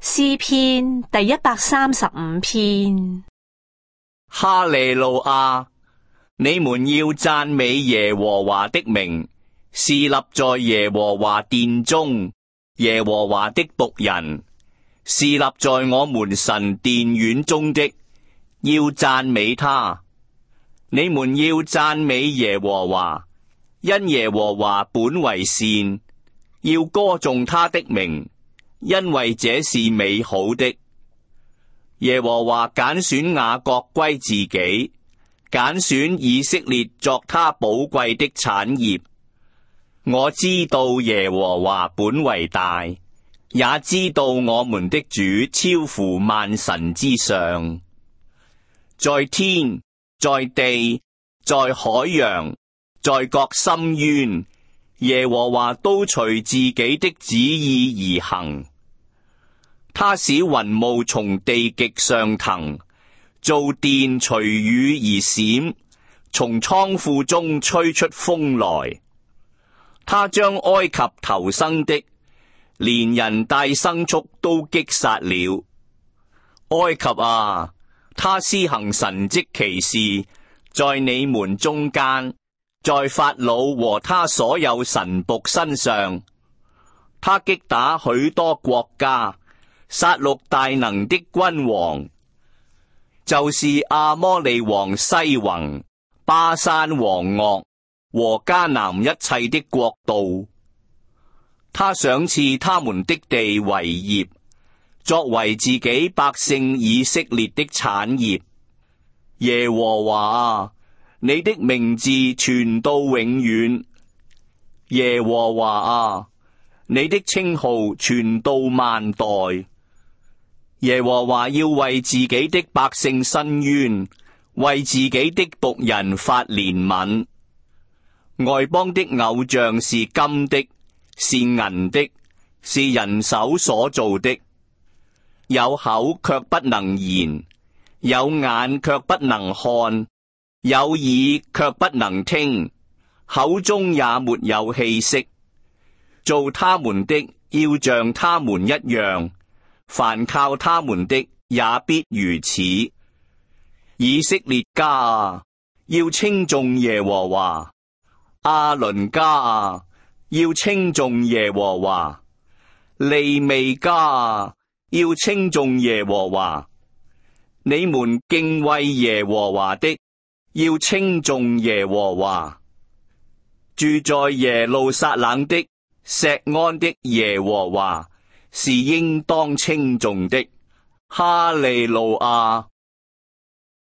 詩篇第135篇。 哈利路亞！你們要讚美耶和華的名，是立在耶和華殿中，耶和華的僕人，是立在我們神殿院中的，要讚美他。你們要讚美耶和華，因耶和華本為善，要歌頌他的名，因為這是美好的。耶和華揀選雅各歸自己，揀選以色列作他寶貴的產業。我知道耶和華本為大，也知道我們的主超乎萬神之上。在天，在地，在海洋，在各深淵，耶和華都隨自己的旨意而行。他使雲霧從地極上騰，造電隨雨而閃，從倉庫中吹出風來。他將埃及頭生的，連人帶牲畜都擊殺了。埃及啊，他施行神蹟奇事，在你們中間，在法老和他所有臣僕身上。他擊打許多國家，殺戮大能的君王，就是亞摩利王西宏、巴珊王噩和迦南一切的國度。他賞賜他們的地為業，作為自己百姓以色列的產業。耶和華啊，你的名字傳到永遠。耶和華啊，你的稱號傳到萬代。耶和華要為自己的百姓伸冤，為自己的僕人發憐憫。外邦的偶像是金的，是銀的，是人手所造的，有口卻不能言，有眼卻不能看，有耳卻不能聽，口中也沒有氣息。造他們的要像他們一樣，凡靠他們的也必如此。以色列家啊，要稱頌耶和華；亞倫家啊，要稱頌耶和華；利未家啊，要稱頌耶和華。你們敬畏耶和華的，要稱頌耶和華。住在耶路撒冷的錫安的耶和華，是應當稱頌的。哈利路亞！